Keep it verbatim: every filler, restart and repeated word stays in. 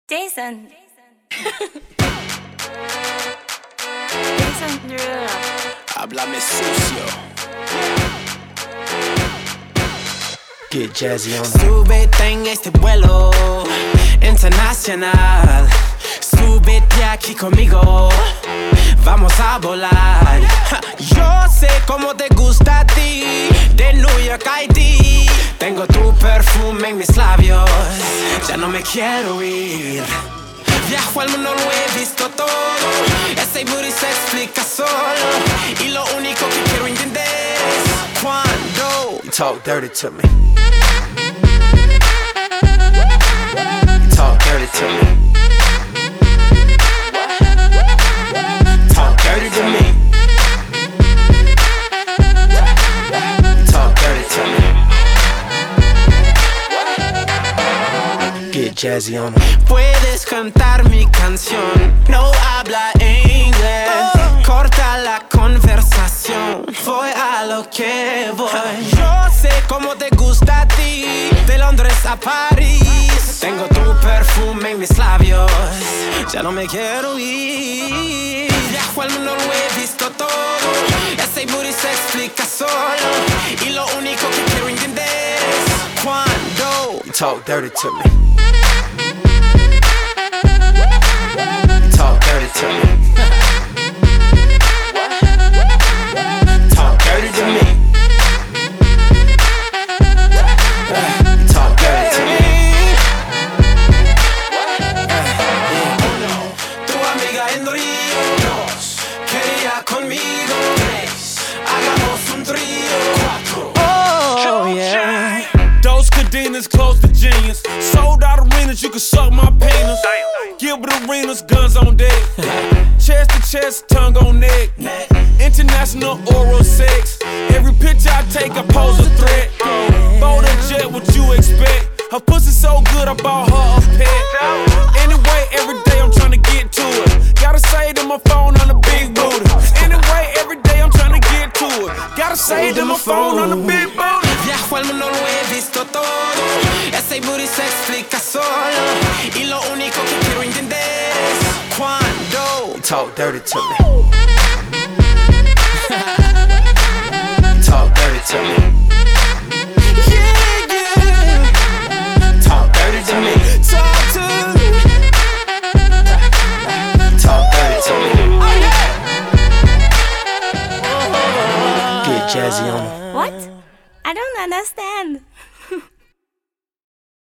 Jason. Jason Derulo. Háblame sucio. Get jazzy on. Súbete en este vuelo internacional. Súbete aquí conmigo. Vamos a volar. Yo sé cómo te gusta a ti. De New York a Haití. Tengo tu perfume en mis labios. Ya no me quiero ir. Viajo al mundo, lo he visto todo. Ese booty se explica solo. Y lo único que quiero entender es cuando you talk dirty to me. You talk dirty to me. Talk dirty to me. You talk dirty to me. Get jazzy on me. Puedes cantar mi canción, no habla inglés. Oh. Corta la conversación, voy a lo que voy. Yo sé cómo te gusta a ti, de Londres a París. Tengo tu perfume en mis labios, ya no me quiero ir. Viajo al mundo, lo he visto todo. Ese booty se explica solo. Y lo único que quiero entender es cuando you talk dirty to me. Talk dirty to me. Talk dirty to me. Uh, talk dirty to me. Uh, tu amiga en Río dos quería conmigo. Tres, hagamos un trío. Cuatro. Oh yeah. Those cadenas close to genius. Sold out arenas, you can suck my penis. Gilbert Arenas, guns on deck. Chest to chest, tongue on neck. International oral sex. Every picture I take, I pose a threat. Bold and jet, what you expect? Her pussy so good, I bought her a pet. Anyway, every day I'm trying to get to it. Gotta say to my phone on the big booty. Anyway, every day I'm trying to get to it. Gotta say to my phone on the big booty. Viajo al mundo, lo he visto todo. Ese booty se explica solo. Y lo único que quiero entender es cuando you talk dirty to me. You talk dirty to me.